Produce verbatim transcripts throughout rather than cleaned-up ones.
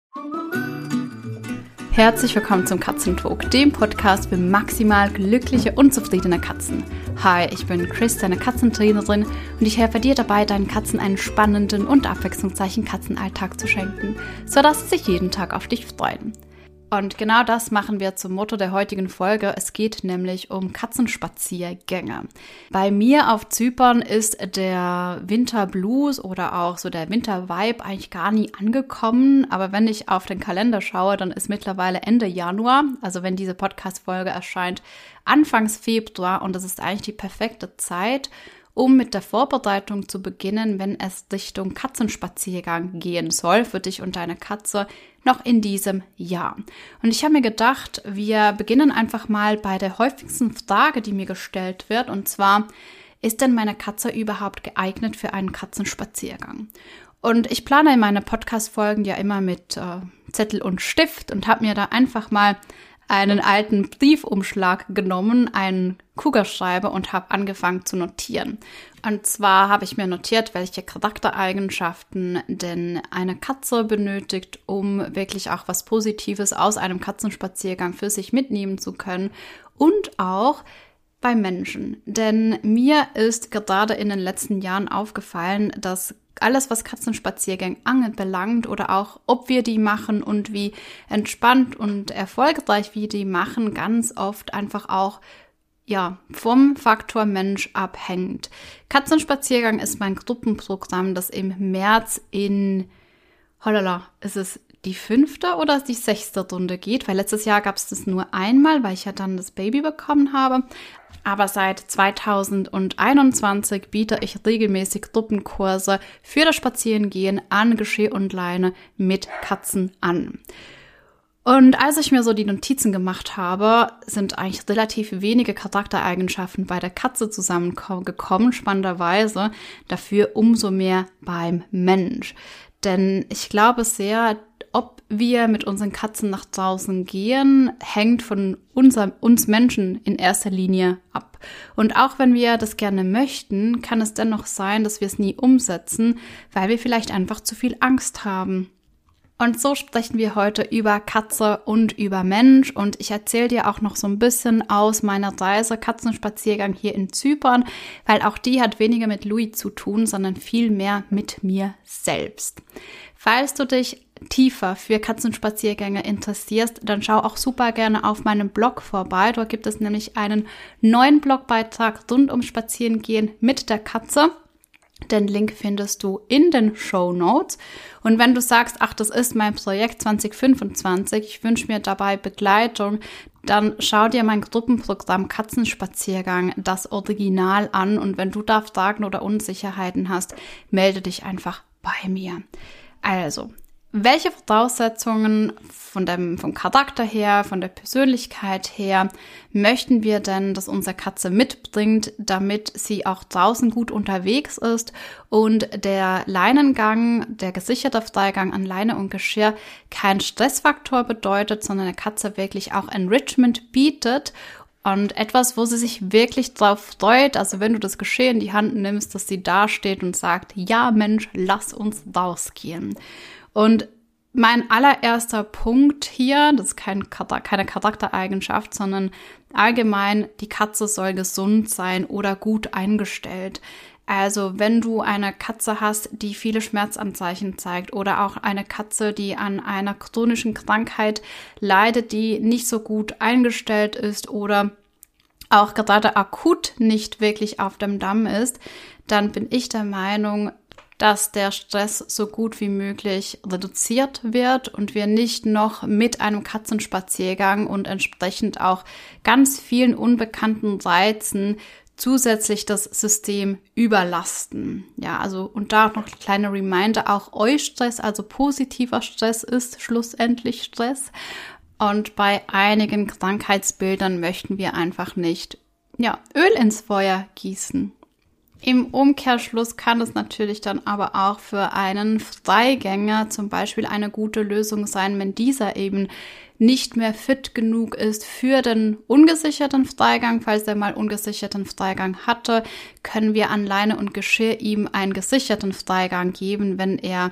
Herzlich willkommen zum Katzentalk, dem Podcast für maximal glückliche und zufriedene Katzen. Hi, ich bin Chris, deine Katzentrainerin, und ich helfe dir dabei, deinen Katzen einen spannenden und abwechslungsreichen Katzenalltag zu schenken, sodass sie sich jeden Tag auf dich freuen. Und genau das machen wir zum Motto der heutigen Folge. Es geht nämlich um Katzenspaziergänge. Bei mir auf Zypern ist der Winterblues oder auch so der Wintervibe eigentlich gar nie angekommen. Aber wenn ich auf den Kalender schaue, dann ist mittlerweile Ende Januar, also wenn diese Podcast-Folge erscheint, Anfangs Februar, und das ist eigentlich die perfekte Zeit, um mit der Vorbereitung zu beginnen, wenn es Richtung Katzenspaziergang gehen soll, für dich und deine Katze noch in diesem Jahr. Und ich habe mir gedacht, wir beginnen einfach mal bei der häufigsten Frage, die mir gestellt wird, und zwar: Ist denn meine Katze überhaupt geeignet für einen Katzenspaziergang? Und ich plane in meine Podcast-Folgen ja immer mit äh, Zettel und Stift und habe mir da einfach mal einen alten Briefumschlag genommen, einen Kugelschreiber, und habe angefangen zu notieren. Und zwar habe ich mir notiert, welche Charaktereigenschaften denn eine Katze benötigt, um wirklich auch was Positives aus einem Katzenspaziergang für sich mitnehmen zu können, und auch bei Menschen. Denn mir ist gerade in den letzten Jahren aufgefallen, dass alles, was Katzenspaziergänge anbelangt oder auch ob wir die machen und wie entspannt und erfolgreich wir die machen, ganz oft einfach auch ja, vom Faktor Mensch abhängt. Katzenspaziergang ist mein Gruppenprogramm, das im März in, holala, ist es die fünfte oder die sechste Runde geht, weil letztes Jahr gab es das nur einmal, weil ich ja dann das Baby bekommen habe. Aber seit zweitausendeinundzwanzig biete ich regelmäßig Gruppenkurse für das Spazierengehen an Geschirr und Leine mit Katzen an. Und als ich mir so die Notizen gemacht habe, sind eigentlich relativ wenige Charaktereigenschaften bei der Katze zusammengekommen, spannenderweise, dafür umso mehr beim Mensch. Denn ich glaube sehr, ob wir mit unseren Katzen nach draußen gehen, hängt von unser, uns Menschen in erster Linie ab. Und auch wenn wir das gerne möchten, kann es dennoch sein, dass wir es nie umsetzen, weil wir vielleicht einfach zu viel Angst haben. Und so sprechen wir heute über Katze und über Mensch, und ich erzähle dir auch noch so ein bisschen aus meiner Reise Katzenspaziergang hier in Zypern, weil auch die hat weniger mit Louis zu tun, sondern viel mehr mit mir selbst. Falls du dich tiefer für Katzenspaziergänge interessierst, dann schau auch super gerne auf meinem Blog vorbei. Dort gibt es nämlich einen neuen Blogbeitrag rund ums Spazierengehen mit der Katze. Den Link findest du in den Shownotes. Und wenn du sagst, ach, das ist mein Projekt zwanzig fünfundzwanzig, ich wünsche mir dabei Begleitung, dann schau dir mein Gruppenprogramm Katzenspaziergang, das Original, an. Und wenn du da Fragen oder Unsicherheiten hast, melde dich einfach bei mir. Also, welche Voraussetzungen von dem, vom Charakter her, von der Persönlichkeit her möchten wir denn, dass unsere Katze mitbringt, damit sie auch draußen gut unterwegs ist und der Leinengang, der gesicherte Freigang an Leine und Geschirr kein Stressfaktor bedeutet, sondern der Katze wirklich auch Enrichment bietet und etwas, wo sie sich wirklich drauf freut, also wenn du das Geschirr in die Hand nimmst, dass sie da steht und sagt, ja Mensch, lass uns rausgehen. Und mein allererster Punkt hier, das ist kein, keine Charaktereigenschaft, sondern allgemein, die Katze soll gesund sein oder gut eingestellt. Also wenn du eine Katze hast, die viele Schmerzanzeichen zeigt, oder auch eine Katze, die an einer chronischen Krankheit leidet, die nicht so gut eingestellt ist oder auch gerade akut nicht wirklich auf dem Damm ist, dann bin ich der Meinung, dass der Stress so gut wie möglich reduziert wird und wir nicht noch mit einem Katzenspaziergang und entsprechend auch ganz vielen unbekannten Reizen zusätzlich das System überlasten. Ja, also und da noch ein kleiner Reminder, auch Eustress, also positiver Stress, ist schlussendlich Stress. Und bei einigen Krankheitsbildern möchten wir einfach nicht, ja, Öl ins Feuer gießen. Im Umkehrschluss kann es natürlich dann aber auch für einen Freigänger zum Beispiel eine gute Lösung sein, wenn dieser eben nicht mehr fit genug ist für den ungesicherten Freigang. Falls er mal ungesicherten Freigang hatte, können wir an Leine und Geschirr ihm einen gesicherten Freigang geben, wenn er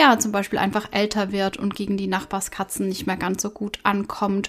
ja zum Beispiel einfach älter wird und gegen die Nachbarskatzen nicht mehr ganz so gut ankommt.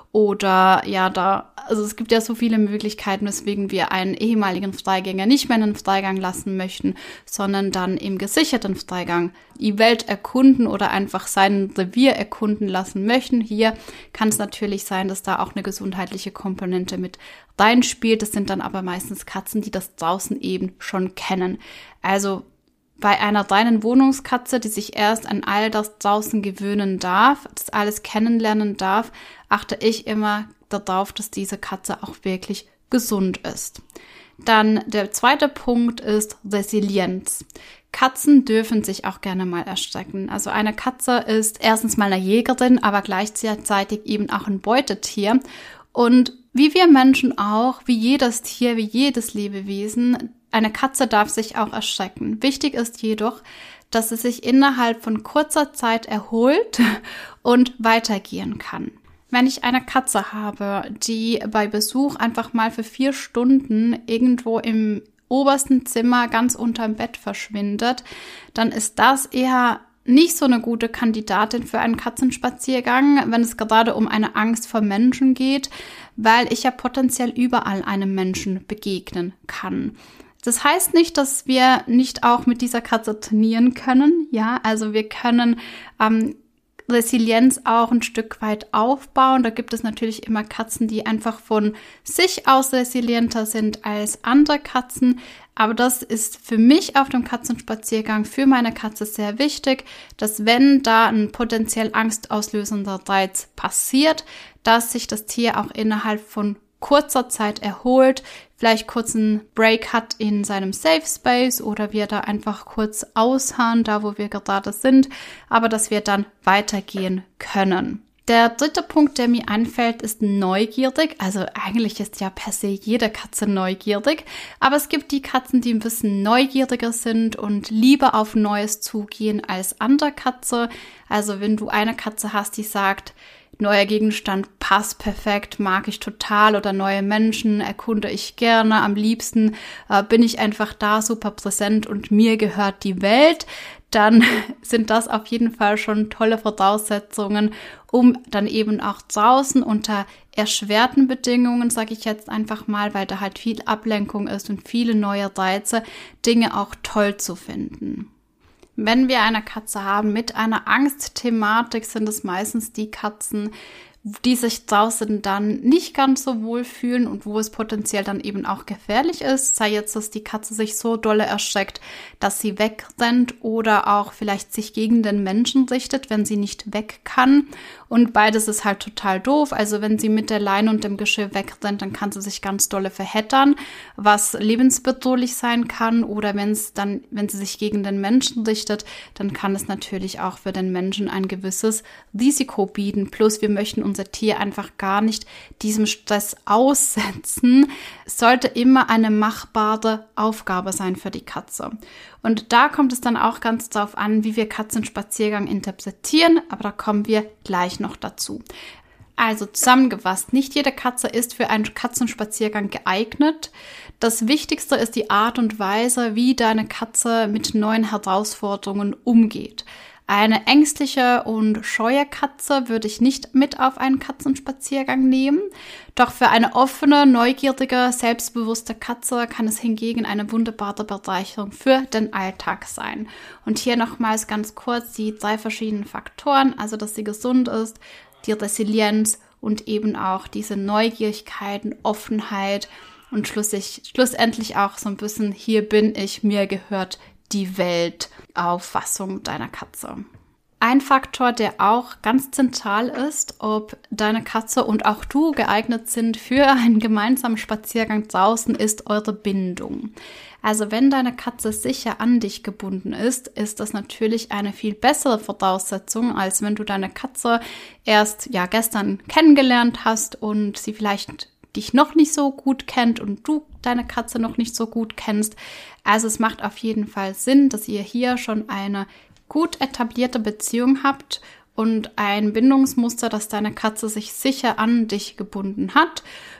Oder ja, da, also es gibt ja so viele Möglichkeiten, weswegen wir einen ehemaligen Freigänger nicht mehr in den Freigang lassen möchten, sondern dann im gesicherten Freigang die Welt erkunden oder einfach sein Revier erkunden lassen möchten. Hier kann es natürlich sein, dass da auch eine gesundheitliche Komponente mit reinspielt. Das sind dann aber meistens Katzen, die das draußen eben schon kennen. Also bei einer reinen Wohnungskatze, die sich erst an all das draußen gewöhnen darf, das alles kennenlernen darf, achte ich immer darauf, dass diese Katze auch wirklich gesund ist. Dann der zweite Punkt ist Resilienz. Katzen dürfen sich auch gerne mal erschrecken. Also eine Katze ist erstens mal eine Jägerin, aber gleichzeitig eben auch ein Beutetier. Und wie wir Menschen auch, wie jedes Tier, wie jedes Lebewesen, eine Katze darf sich auch erschrecken. Wichtig ist jedoch, dass sie sich innerhalb von kurzer Zeit erholt und weitergehen kann. Wenn ich eine Katze habe, die bei Besuch einfach mal für vier Stunden irgendwo im obersten Zimmer ganz unterm Bett verschwindet, dann ist das eher nicht so eine gute Kandidatin für einen Katzenspaziergang, wenn es gerade um eine Angst vor Menschen geht, weil ich ja potenziell überall einem Menschen begegnen kann. Das heißt nicht, dass wir nicht auch mit dieser Katze trainieren können. Ja, also wir können ähm, Resilienz auch ein Stück weit aufbauen. Da gibt es natürlich immer Katzen, die einfach von sich aus resilienter sind als andere Katzen. Aber das ist für mich auf dem Katzenspaziergang, für meine Katze sehr wichtig, dass wenn da ein potenziell angstauslösender Reiz passiert, dass sich das Tier auch innerhalb von kurzer Zeit erholt, vielleicht kurz einen Break hat in seinem Safe Space oder wir da einfach kurz ausharren, da wo wir gerade sind, aber dass wir dann weitergehen können. Der dritte Punkt, der mir einfällt, ist neugierig. Also eigentlich ist ja per se jede Katze neugierig, aber es gibt die Katzen, die ein bisschen neugieriger sind und lieber auf Neues zugehen als andere Katze. Also wenn du eine Katze hast, die sagt, neuer Gegenstand passt perfekt, mag ich total, oder neue Menschen erkunde ich gerne. Am liebsten äh, bin ich einfach da super präsent und mir gehört die Welt. Dann sind das auf jeden Fall schon tolle Voraussetzungen, um dann eben auch draußen unter erschwerten Bedingungen, sage ich jetzt einfach mal, weil da halt viel Ablenkung ist und viele neue Reize, Dinge auch toll zu finden. Wenn wir eine Katze haben mit einer Angstthematik, sind es meistens die Katzen, die sich draußen dann nicht ganz so wohl fühlen und wo es potenziell dann eben auch gefährlich ist. Sei jetzt, dass die Katze sich so dolle erschreckt, dass sie wegrennt oder auch vielleicht sich gegen den Menschen richtet, wenn sie nicht weg kann. Und beides ist halt total doof. Also wenn sie mit der Leine und dem Geschirr wegrennt, dann kann sie sich ganz dolle verheddern, was lebensbedrohlich sein kann. Oder wenn es dann, wenn sie sich gegen den Menschen richtet, dann kann es natürlich auch für den Menschen ein gewisses Risiko bieten. Plus wir möchten unser Tier einfach gar nicht diesem Stress aussetzen. Es sollte immer eine machbare Aufgabe sein für die Katze. Und da kommt es dann auch ganz drauf an, wie wir Katzenspaziergang interpretieren, aber da kommen wir gleich noch dazu. Also zusammengefasst, nicht jede Katze ist für einen Katzenspaziergang geeignet. Das Wichtigste ist die Art und Weise, wie deine Katze mit neuen Herausforderungen umgeht. Eine ängstliche und scheue Katze würde ich nicht mit auf einen Katzenspaziergang nehmen. Doch für eine offene, neugierige, selbstbewusste Katze kann es hingegen eine wunderbare Bereicherung für den Alltag sein. Und hier nochmals ganz kurz die drei verschiedenen Faktoren, also dass sie gesund ist, die Resilienz und eben auch diese Neugierigkeit, Offenheit und schlusslich, schlussendlich auch so ein bisschen, hier bin ich, mir gehört die Welt, Auffassung deiner Katze. Ein Faktor, der auch ganz zentral ist, ob deine Katze und auch du geeignet sind für einen gemeinsamen Spaziergang draußen, ist eure Bindung. Also wenn deine Katze sicher an dich gebunden ist, ist das natürlich eine viel bessere Voraussetzung, als wenn du deine Katze erst ja gestern kennengelernt hast und sie vielleicht dich noch nicht so gut kennt und du deine Katze noch nicht so gut kennst. Also es macht auf jeden Fall Sinn, dass ihr hier schon eine gut etablierte Beziehung habt und ein Bindungsmuster, dass deine Katze sich sicher an dich gebunden hat.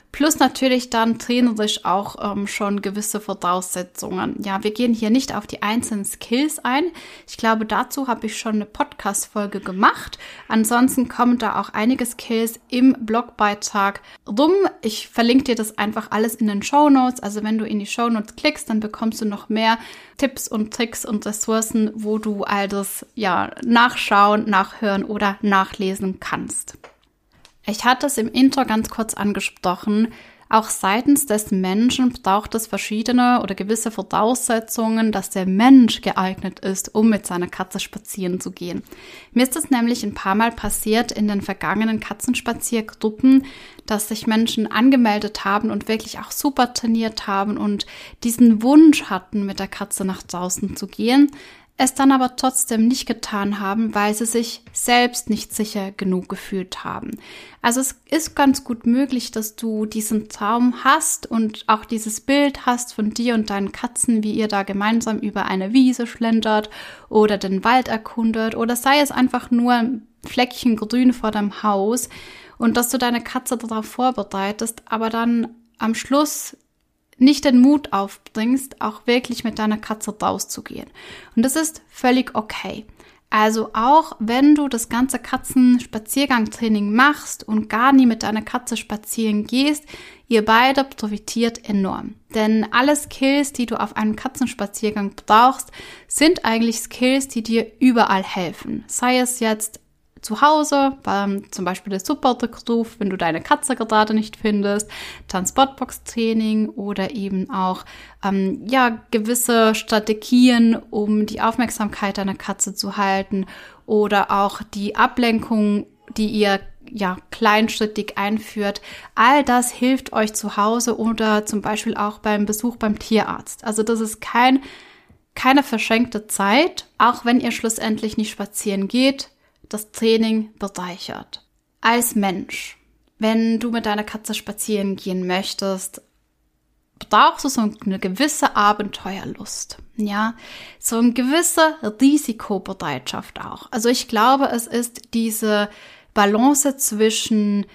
Plus natürlich dann trainerisch auch ähm, schon gewisse Voraussetzungen. Ja, wir gehen hier nicht auf die einzelnen Skills ein. Ich glaube, dazu habe ich schon eine Podcast-Folge gemacht. Ansonsten kommen da auch einige Skills im Blogbeitrag rum. Ich verlinke dir das einfach alles in den Shownotes. Also wenn du in die Shownotes klickst, dann bekommst du noch mehr Tipps und Tricks und Ressourcen, wo du all das ja nachschauen, nachhören oder nachlesen kannst. Ich hatte es im Intro ganz kurz angesprochen, auch seitens des Menschen braucht es verschiedene oder gewisse Voraussetzungen, dass der Mensch geeignet ist, um mit seiner Katze spazieren zu gehen. Mir ist es nämlich ein paar Mal passiert in den vergangenen Katzenspaziergruppen, dass sich Menschen angemeldet haben und wirklich auch super trainiert haben und diesen Wunsch hatten, mit der Katze nach draußen zu gehen, es dann aber trotzdem nicht getan haben, weil sie sich selbst nicht sicher genug gefühlt haben. Also es ist ganz gut möglich, dass du diesen Traum hast und auch dieses Bild hast von dir und deinen Katzen, wie ihr da gemeinsam über eine Wiese schlendert oder den Wald erkundet oder sei es einfach nur ein Fleckchen Grün vor deinem Haus und dass du deine Katze darauf vorbereitest, aber dann am Schluss nicht den Mut aufbringst, auch wirklich mit deiner Katze rauszugehen. Und das ist völlig okay. Also auch wenn du das ganze Katzenspaziergangtraining machst und gar nie mit deiner Katze spazieren gehst, ihr beide profitiert enorm. Denn alle Skills, die du auf einem Katzenspaziergang brauchst, sind eigentlich Skills, die dir überall helfen. Sei es jetzt zu Hause, ähm, zum Beispiel der Supportrückruf, wenn du deine Katze gerade nicht findest, Transportbox-Training oder eben auch ähm, ja gewisse Strategien, um die Aufmerksamkeit deiner Katze zu halten oder auch die Ablenkung, die ihr ja kleinschrittig einführt. All das hilft euch zu Hause oder zum Beispiel auch beim Besuch beim Tierarzt. Also das ist kein keine verschenkte Zeit, auch wenn ihr schlussendlich nicht spazieren geht. Das Training bereichert. Als Mensch, wenn du mit deiner Katze spazieren gehen möchtest, brauchst du so eine gewisse Abenteuerlust, ja, so eine gewisse Risikobereitschaft auch. Also ich glaube, es ist diese Balance zwischen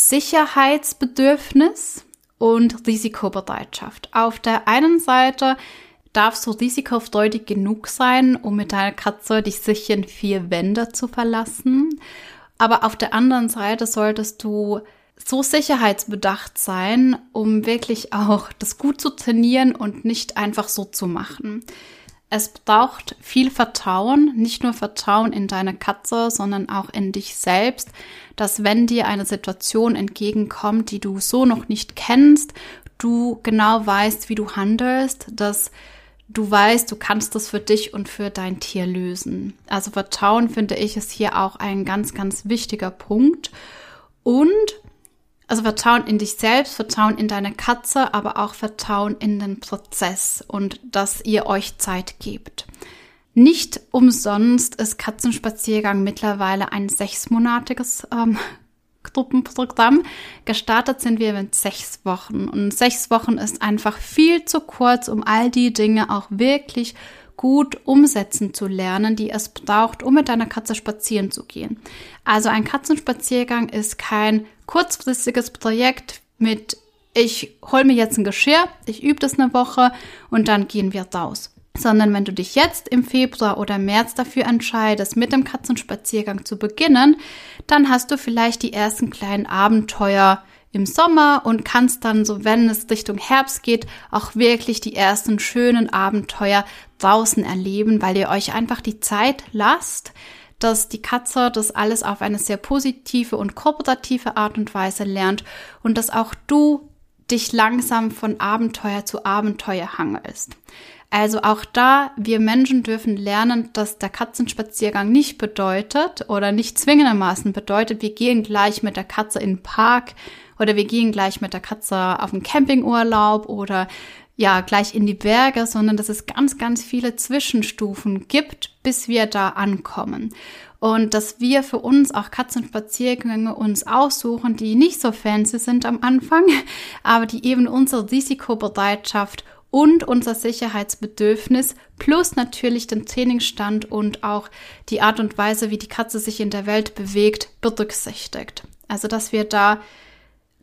Sicherheitsbedürfnis und Risikobereitschaft. Auf der einen Seite darfst du risikofreudig genug sein, um mit deiner Katze die sicheren vier Wände zu verlassen. Aber auf der anderen Seite solltest du so sicherheitsbedacht sein, um wirklich auch das gut zu trainieren und nicht einfach so zu machen. Es braucht viel Vertrauen, nicht nur Vertrauen in deine Katze, sondern auch in dich selbst, dass wenn dir eine Situation entgegenkommt, die du so noch nicht kennst, du genau weißt, wie du handelst, dass du weißt, du kannst das für dich und für dein Tier lösen. Also Vertrauen, finde ich, ist hier auch ein ganz, ganz wichtiger Punkt. Und also Vertrauen in dich selbst, Vertrauen in deine Katze, aber auch Vertrauen in den Prozess und dass ihr euch Zeit gebt. Nicht umsonst ist Katzenspaziergang mittlerweile ein sechsmonatiges ähm, Gruppenprogramm. Gestartet sind wir mit sechs Wochen und sechs Wochen ist einfach viel zu kurz, um all die Dinge auch wirklich gut umsetzen zu lernen, die es braucht, um mit deiner Katze spazieren zu gehen. Also ein Katzenspaziergang ist kein kurzfristiges Projekt mit ich hol mir jetzt ein Geschirr, ich übe das eine Woche und dann gehen wir raus. Sondern wenn du dich jetzt im Februar oder März dafür entscheidest, mit dem Katzenspaziergang zu beginnen, dann hast du vielleicht die ersten kleinen Abenteuer im Sommer und kannst dann, so wenn es Richtung Herbst geht, auch wirklich die ersten schönen Abenteuer draußen erleben, weil ihr euch einfach die Zeit lasst, dass die Katze das alles auf eine sehr positive und kooperative Art und Weise lernt und dass auch du dich langsam von Abenteuer zu Abenteuer hangelst. Also auch da, wir Menschen dürfen lernen, dass der Katzenspaziergang nicht bedeutet oder nicht zwingendermaßen bedeutet, wir gehen gleich mit der Katze in den Park oder wir gehen gleich mit der Katze auf einen Campingurlaub oder ja, gleich in die Berge, sondern dass es ganz, ganz viele Zwischenstufen gibt, bis wir da ankommen. Und dass wir für uns auch Katzenspaziergänge uns aussuchen, die nicht so fancy sind am Anfang, aber die eben unsere Risikobereitschaft und unser Sicherheitsbedürfnis plus natürlich den Trainingsstand und auch die Art und Weise, wie die Katze sich in der Welt bewegt, berücksichtigt. Also, dass wir da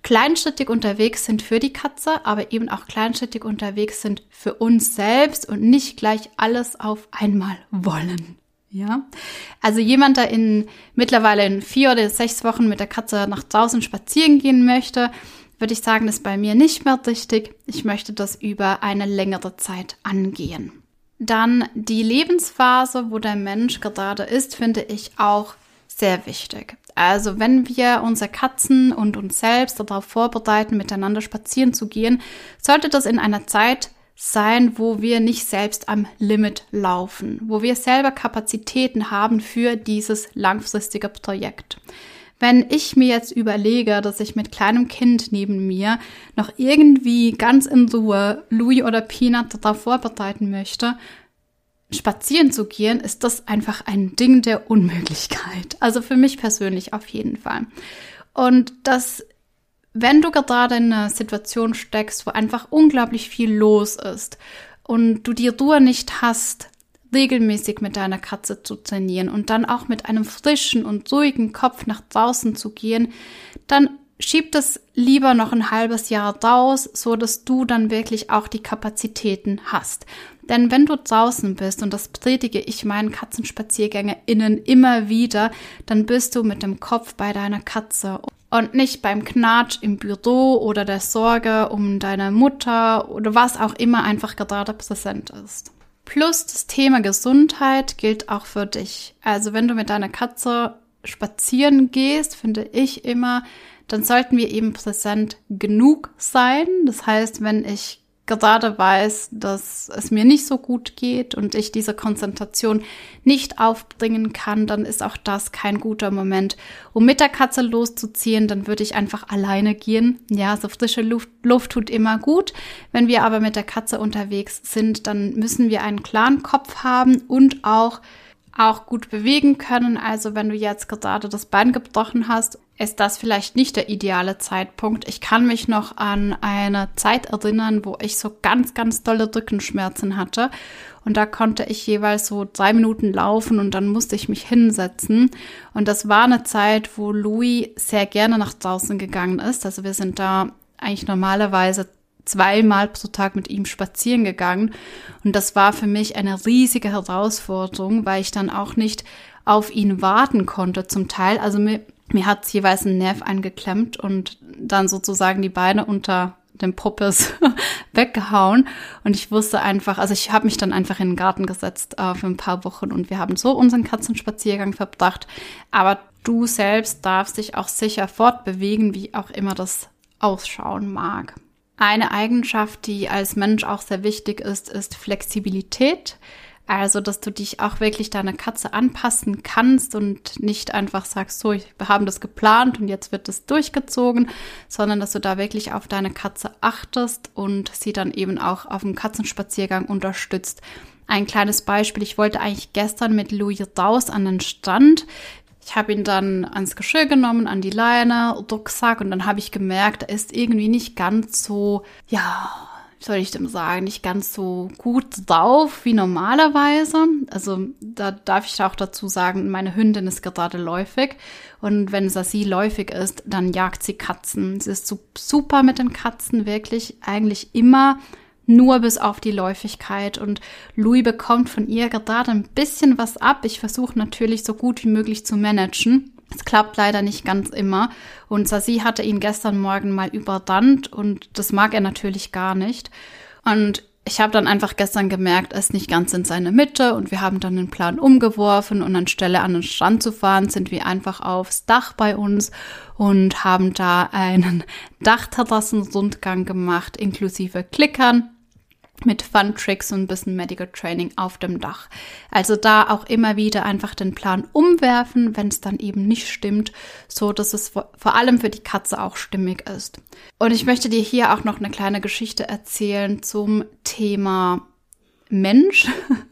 kleinschrittig unterwegs sind für die Katze, aber eben auch kleinschrittig unterwegs sind für uns selbst und nicht gleich alles auf einmal wollen. Ja, also jemand, der in mittlerweile in vier oder sechs Wochen mit der Katze nach draußen spazieren gehen möchte, würde ich sagen, ist bei mir nicht mehr richtig. Ich möchte das über eine längere Zeit angehen. Dann die Lebensphase, wo der Mensch gerade ist, finde ich auch sehr wichtig. Also wenn wir unsere Katzen und uns selbst darauf vorbereiten, miteinander spazieren zu gehen, sollte das in einer Zeit sein, wo wir nicht selbst am Limit laufen, wo wir selber Kapazitäten haben für dieses langfristige Projekt. Wenn ich mir jetzt überlege, dass ich mit kleinem Kind neben mir noch irgendwie ganz in Ruhe Louis oder Peanut darauf vorbereiten möchte, spazieren zu gehen, ist das einfach ein Ding der Unmöglichkeit. Also für mich persönlich auf jeden Fall. Und das Wenn du gerade in einer Situation steckst, wo einfach unglaublich viel los ist und du die Ruhe nicht hast, regelmäßig mit deiner Katze zu trainieren und dann auch mit einem frischen und ruhigen Kopf nach draußen zu gehen, dann schieb das lieber noch ein halbes Jahr raus, so dass du dann wirklich auch die Kapazitäten hast. Denn wenn du draußen bist, und das predige ich meinen KatzenspaziergängerInnen immer wieder, dann bist du mit dem Kopf bei deiner Katze und nicht beim Knatsch im Büro oder der Sorge um deine Mutter oder was auch immer einfach gerade präsent ist. Plus das Thema Gesundheit gilt auch für dich. Also wenn du mit deiner Katze spazieren gehst, finde ich immer, dann sollten wir eben präsent genug sein. Das heißt, wenn ich gerade weiß, dass es mir nicht so gut geht und ich diese Konzentration nicht aufbringen kann, dann ist auch das kein guter Moment, um mit der Katze loszuziehen. Dann würde ich einfach alleine gehen. Ja, so frische Luft, Luft tut immer gut. Wenn wir aber mit der Katze unterwegs sind, dann müssen wir einen klaren Kopf haben und auch auch gut bewegen können. Also wenn du jetzt gerade das Bein gebrochen hast, ist das vielleicht nicht der ideale Zeitpunkt. Ich kann mich noch an eine Zeit erinnern, wo ich so ganz, ganz dolle Rückenschmerzen hatte. Und da konnte ich jeweils so drei Minuten laufen und dann musste ich mich hinsetzen. Und das war eine Zeit, wo Louis sehr gerne nach draußen gegangen ist. Also wir sind da eigentlich normalerweise zweimal pro Tag mit ihm spazieren gegangen. Und das war für mich eine riesige Herausforderung, weil ich dann auch nicht auf ihn warten konnte zum Teil. Also mir, mir hat jeweils ein Nerv eingeklemmt und dann sozusagen die Beine unter dem Poppes weggehauen. Und ich wusste einfach, also ich habe mich dann einfach in den Garten gesetzt äh, für ein paar Wochen und wir haben so unseren Katzenspaziergang verbracht. Aber du selbst darfst dich auch sicher fortbewegen, wie auch immer das ausschauen mag. Eine Eigenschaft, die als Mensch auch sehr wichtig ist, ist Flexibilität. Also, dass du dich auch wirklich deiner Katze anpassen kannst und nicht einfach sagst, so, wir haben das geplant und jetzt wird das durchgezogen, sondern dass du da wirklich auf deine Katze achtest und sie dann eben auch auf dem Katzenspaziergang unterstützt. Ein kleines Beispiel, ich wollte eigentlich gestern mit Louis raus an den Strand. Ich habe ihn dann ans Geschirr genommen, an die Leine, Rucksack und dann habe ich gemerkt, er ist irgendwie nicht ganz so, ja, wie soll ich dem sagen, nicht ganz so gut drauf wie normalerweise. Also da darf ich auch dazu sagen, meine Hündin ist gerade läufig und wenn Sassi läufig ist, dann jagt sie Katzen. Sie ist so super mit den Katzen, wirklich eigentlich immer nur bis auf die Läufigkeit und Louis bekommt von ihr gerade ein bisschen was ab. Ich versuche natürlich so gut wie möglich zu managen. Es klappt leider nicht ganz immer und Sassi hatte ihn gestern Morgen mal überrannt und das mag er natürlich gar nicht. Und ich habe dann einfach gestern gemerkt, er ist nicht ganz in seiner Mitte und wir haben dann den Plan umgeworfen und anstelle an den Strand zu fahren, sind wir einfach aufs Dach bei uns und haben da einen Dachterrassenrundgang gemacht, inklusive Klickern mit Fun-Tricks und ein bisschen Medical Training auf dem Dach. Also da auch immer wieder einfach den Plan umwerfen, wenn es dann eben nicht stimmt, so dass es vor, vor allem für die Katze auch stimmig ist. Und ich möchte dir hier auch noch eine kleine Geschichte erzählen zum Thema Mensch.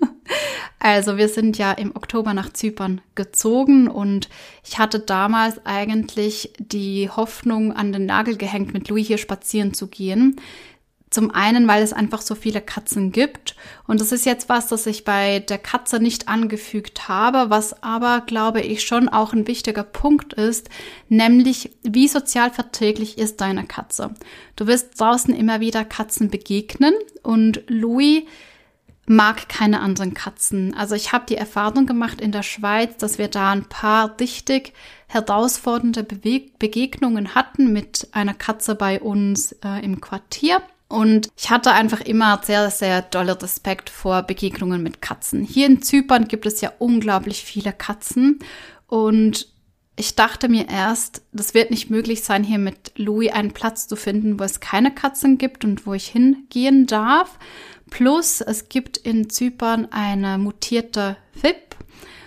Also wir sind ja im Oktober nach Zypern gezogen und ich hatte damals eigentlich die Hoffnung an den Nagel gehängt, mit Louis hier spazieren zu gehen. Zum einen, weil es einfach so viele Katzen gibt. Und das ist jetzt was, das ich bei der Katze nicht angefügt habe, was aber, glaube ich, schon auch ein wichtiger Punkt ist, nämlich wie sozialverträglich ist deine Katze. Du wirst draußen immer wieder Katzen begegnen und Louis mag keine anderen Katzen. Also ich habe die Erfahrung gemacht in der Schweiz, dass wir da ein paar richtig herausfordernde Bewe- Begegnungen hatten mit einer Katze bei uns äh, im Quartier. Und ich hatte einfach immer sehr, sehr dolle Respekt vor Begegnungen mit Katzen. Hier in Zypern gibt es ja unglaublich viele Katzen. Und ich dachte mir erst, das wird nicht möglich sein, hier mit Louis einen Platz zu finden, wo es keine Katzen gibt und wo ich hingehen darf. Plus, es gibt in Zypern eine mutierte V I P.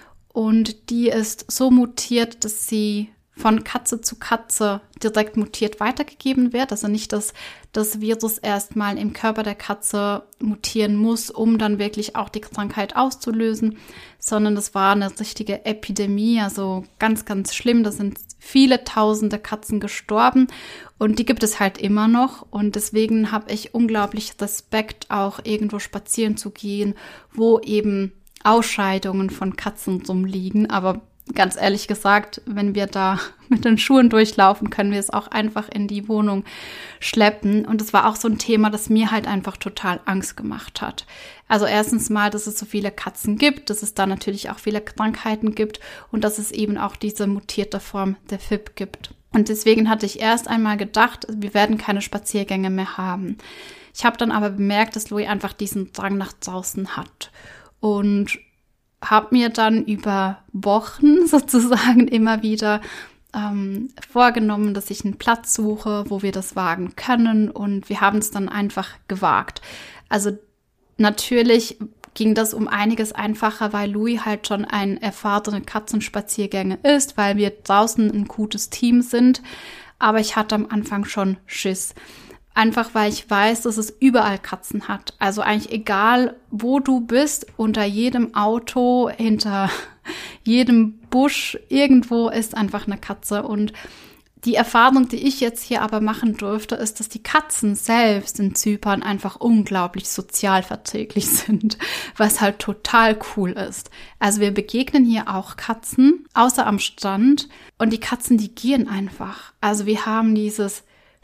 Und die ist so mutiert, dass sie von Katze zu Katze direkt mutiert weitergegeben wird. Also nicht, dass das Virus erstmal im Körper der Katze mutieren muss, um dann wirklich auch die Krankheit auszulösen, sondern das war eine richtige Epidemie, also ganz, ganz schlimm. Da sind viele tausende Katzen gestorben und die gibt es halt immer noch. Und deswegen habe ich unglaublich Respekt, auch irgendwo spazieren zu gehen, wo eben Ausscheidungen von Katzen rumliegen, aber ganz ehrlich gesagt, wenn wir da mit den Schuhen durchlaufen, können wir es auch einfach in die Wohnung schleppen. Und das war auch so ein Thema, das mir halt einfach total Angst gemacht hat. Also erstens mal, dass es so viele Katzen gibt, dass es da natürlich auch viele Krankheiten gibt und dass es eben auch diese mutierte Form der V I P gibt. Und deswegen hatte ich erst einmal gedacht, wir werden keine Spaziergänge mehr haben. Ich habe dann aber bemerkt, dass Louis einfach diesen Drang nach draußen hat. Und habe mir dann über Wochen sozusagen immer wieder ähm, vorgenommen, dass ich einen Platz suche, wo wir das wagen können. Und wir haben es dann einfach gewagt. Also natürlich ging das um einiges einfacher, weil Louis halt schon ein erfahrener Katzenspaziergänger ist, weil wir draußen ein gutes Team sind. Aber ich hatte am Anfang schon Schiss. Einfach weil ich weiß, dass es überall Katzen hat. Also eigentlich egal, wo du bist, unter jedem Auto, hinter jedem Busch, irgendwo ist einfach eine Katze. Und die Erfahrung, die ich jetzt hier aber machen durfte, ist, dass die Katzen selbst in Zypern einfach unglaublich sozialverträglich sind, was halt total cool ist. Also wir begegnen hier auch Katzen, außer am Strand. Und die Katzen, die gehen einfach. Also wir haben dieses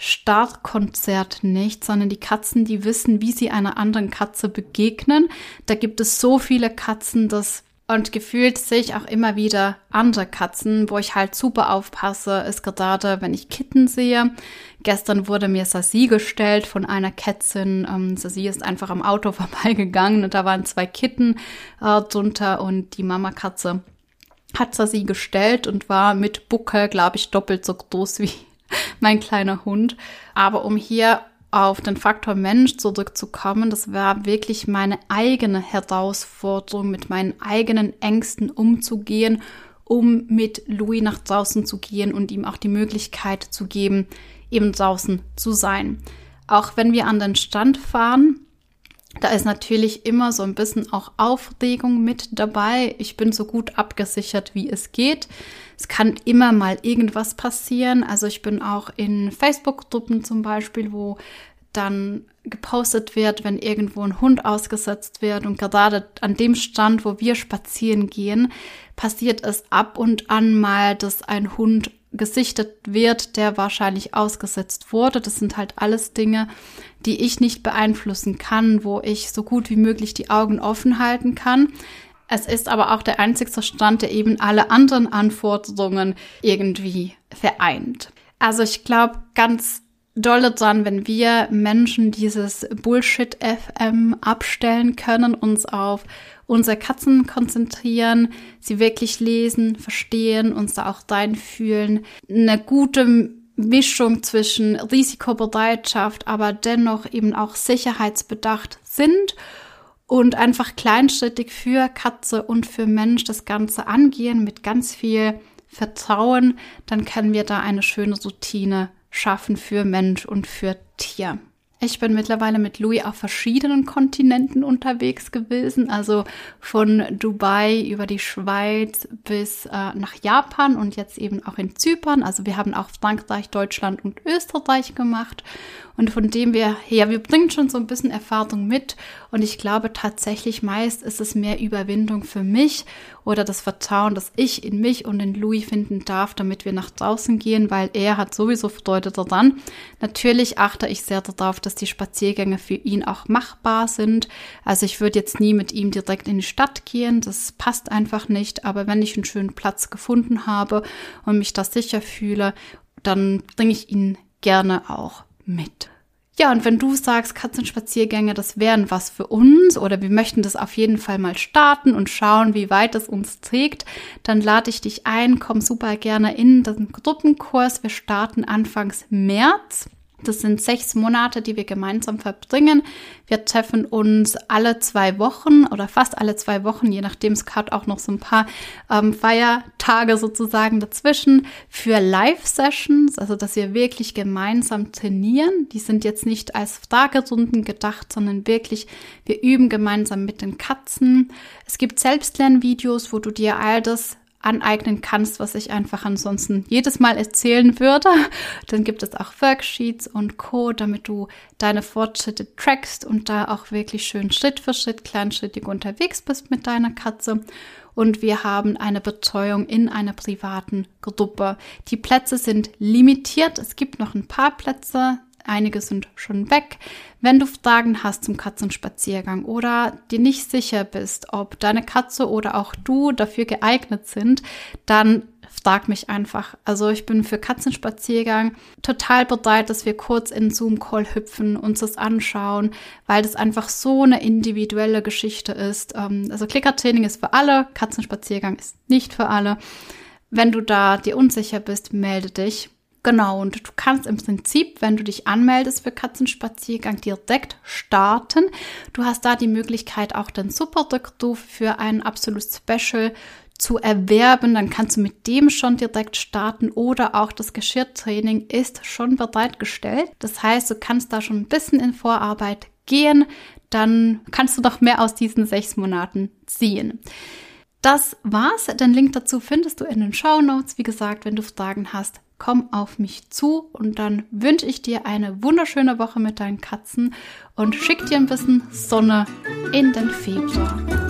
Startkonzert nicht, sondern die Katzen, die wissen, wie sie einer anderen Katze begegnen. Da gibt es so viele Katzen, dass und gefühlt sehe ich auch immer wieder andere Katzen, wo ich halt super aufpasse, ist gerade, wenn ich Kitten sehe. Gestern wurde mir Sassi gestellt von einer Kätzin. Ähm, Sassi ist einfach am Auto vorbeigegangen und da waren zwei Kitten äh, drunter und die Mamakatze hat Sassi gestellt und war mit Buckel, glaube ich, doppelt so groß wie mein kleiner Hund. Aber um hier auf den Faktor Mensch zurückzukommen, das war wirklich meine eigene Herausforderung, mit meinen eigenen Ängsten umzugehen, um mit Louis nach draußen zu gehen und ihm auch die Möglichkeit zu geben, eben draußen zu sein. Auch wenn wir an den Strand fahren, da ist natürlich immer so ein bisschen auch Aufregung mit dabei. Ich bin so gut abgesichert, wie es geht. Es kann immer mal irgendwas passieren. Also ich bin auch in Facebook-Gruppen zum Beispiel, wo dann gepostet wird, wenn irgendwo ein Hund ausgesetzt wird. Und gerade an dem Strand, wo wir spazieren gehen, passiert es ab und an mal, dass ein Hund gesichtet wird, der wahrscheinlich ausgesetzt wurde. Das sind halt alles Dinge, die ich nicht beeinflussen kann, wo ich so gut wie möglich die Augen offen halten kann. Es ist aber auch der einzigste Strand, der eben alle anderen Anforderungen irgendwie vereint. Also ich glaube ganz dolle dran, wenn wir Menschen dieses Bullshit-F M abstellen können, uns auf unsere Katzen konzentrieren, sie wirklich lesen, verstehen, uns da auch reinfühlen. Eine gute Mischung zwischen Risikobereitschaft, aber dennoch eben auch sicherheitsbedacht sind und einfach kleinschrittig für Katze und für Mensch das Ganze angehen mit ganz viel Vertrauen, dann können wir da eine schöne Routine schaffen für Mensch und für Tier. Ich bin mittlerweile mit Louis auf verschiedenen Kontinenten unterwegs gewesen, also von Dubai über die Schweiz bis äh, nach Japan und jetzt eben auch in Zypern. Also wir haben auch Frankreich, Deutschland und Österreich gemacht und von dem wir her, wir bringen schon so ein bisschen Erfahrung mit und ich glaube tatsächlich meist ist es mehr Überwindung für mich oder das Vertrauen, das ich in mich und in Louis finden darf, damit wir nach draußen gehen, weil er hat sowieso Freude daran. Natürlich achte ich sehr darauf, dass die Spaziergänge für ihn auch machbar sind. Also ich würde jetzt nie mit ihm direkt in die Stadt gehen, das passt einfach nicht, aber wenn ich einen schönen Platz gefunden habe und mich da sicher fühle, dann bringe ich ihn gerne auch mit. Ja, und wenn du sagst, Katzenspaziergänge, das wären was für uns oder wir möchten das auf jeden Fall mal starten und schauen, wie weit es uns trägt, dann lade ich dich ein, komm super gerne in den Gruppenkurs. Wir starten Anfangs März. Das sind sechs Monate, die wir gemeinsam verbringen. Wir treffen uns alle zwei Wochen oder fast alle zwei Wochen, je nachdem, es gehört auch noch so ein paar ähm, Feiertage sozusagen dazwischen für Live-Sessions, also dass wir wirklich gemeinsam trainieren. Die sind jetzt nicht als Fragerunden gedacht, sondern wirklich, wir üben gemeinsam mit den Katzen. Es gibt Selbstlernvideos, wo du dir all das aneignen kannst, was ich einfach ansonsten jedes Mal erzählen würde. Dann gibt es auch Worksheets und Co., damit du deine Fortschritte trackst und da auch wirklich schön Schritt für Schritt, kleinschrittig unterwegs bist mit deiner Katze. Und wir haben eine Betreuung in einer privaten Gruppe. Die Plätze sind limitiert. Es gibt noch ein paar Plätze. Einige sind schon weg. Wenn du Fragen hast zum Katzenspaziergang oder dir nicht sicher bist, ob deine Katze oder auch du dafür geeignet sind, dann frag mich einfach. Also ich bin für Katzenspaziergang total bereit, dass wir kurz in Zoom-Call hüpfen, uns das anschauen, weil das einfach so eine individuelle Geschichte ist. Also Klickertraining ist für alle, Katzenspaziergang ist nicht für alle. Wenn du da dir unsicher bist, melde dich. Genau, und du kannst im Prinzip, wenn du dich anmeldest für Katzenspaziergang, direkt starten. Du hast da die Möglichkeit, auch den Super-Rückruf für ein absolut Special zu erwerben. Dann kannst du mit dem schon direkt starten oder auch das Geschirrtraining ist schon bereitgestellt. Das heißt, du kannst da schon ein bisschen in Vorarbeit gehen. Dann kannst du noch mehr aus diesen sechs Monaten ziehen. Das war's. Den Link dazu findest du in den Shownotes. Wie gesagt, wenn du Fragen hast, komm auf mich zu und dann wünsche ich dir eine wunderschöne Woche mit deinen Katzen und schick dir ein bisschen Sonne in den Februar.